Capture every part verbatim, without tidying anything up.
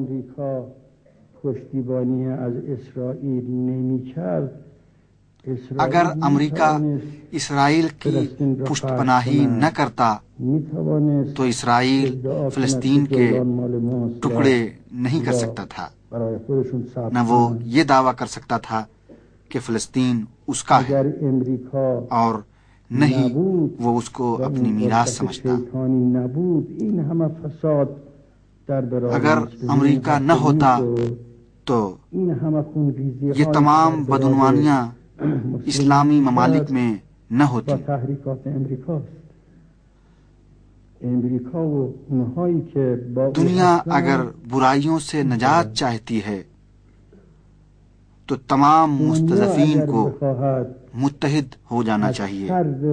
अगर America Israel की पुष्टपनाही न करता तो इसराइल फिलिस्तीन के टुकड़े नहीं कर सकता था, न वो ये दावा कर सकता था कि फिलिस्तीन उसका है और न ही वो उसको अपनी मीरास समझता। अगर अमेरिका न होता तो ये तमाम बदउनवानियां इस्लामी ममालिक में न होती। दुनिया अगर बुराइयों से निजात चाहती है तो तमाम मुस्तज़फ़ीन को मुत्तहिद हो जाना चाहिए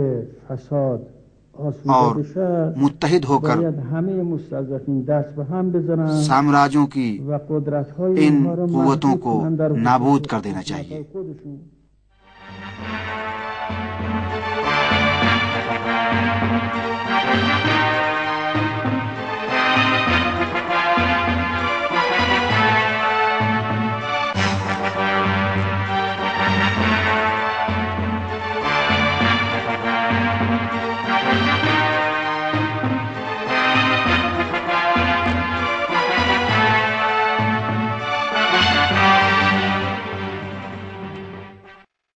और मुत्तहिद होकर साम्राज्यों की इन कुव्वतों को नाबूद कर देना चाहिए।